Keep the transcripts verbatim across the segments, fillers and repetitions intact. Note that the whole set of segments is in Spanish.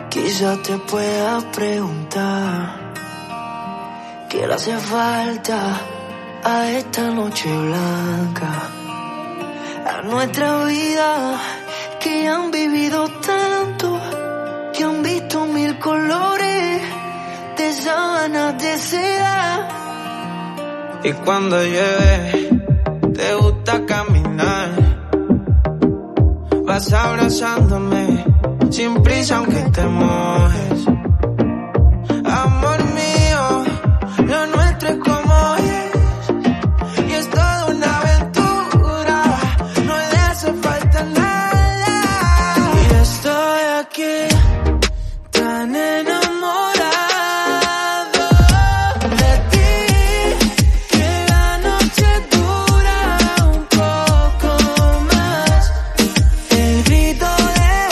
Quizás te pueda preguntar qué le hace falta a esta noche blanca, a nuestra vida, que han vivido tanto, que han visto mil colores de sábanas de seda. Y cuando llueve te gusta caminar, vas abrazándome sin prisa aunque te mojes. Amor mío, lo nuestro es como es, y es toda una aventura, no le hace falta nada. Y estoy aquí tan enamorado de ti, que la noche dura un poco más. El grito de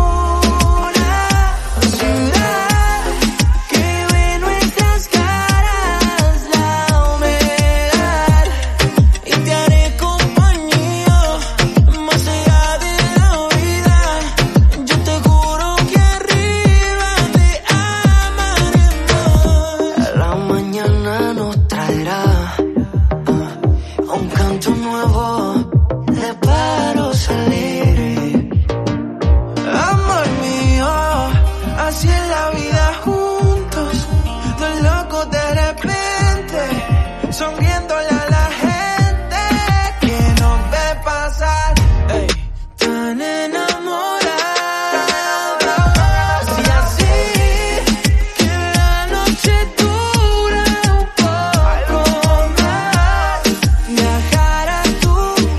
una ciudad que ve nuestras caras, la humedad, y te haré compañía más allá de la vida. Yo te juro que arriba te amaré más. La mañana nos traerá ah, un canto nuevo de pájaros alegres. Amor mío, así es la vida juntos, dos locos de repente, sonriéndole a la gente que nos ve pasar. Ey. Tan enamorados, y así que la noche dura un poco más. Viajar a tu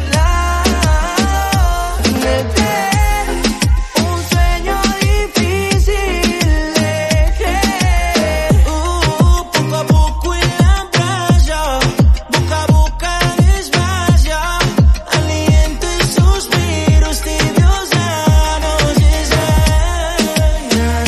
lado, beber, un sueño difícil de creer. Uh, poco a poco en la playa, boca a boca desvaya, aliento y suspiros tibios ya nos llegan. Tan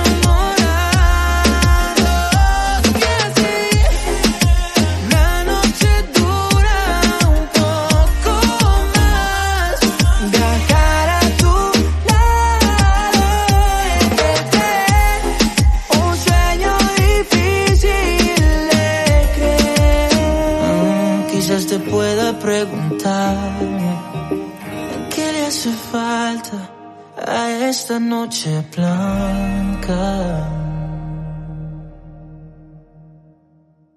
enamorados, que así la noche dura un poco más. Viajar a tu lado, beber, un sueño difícil de creer. Quizás te pueda preguntar qué le hace falta a esta noche blanca.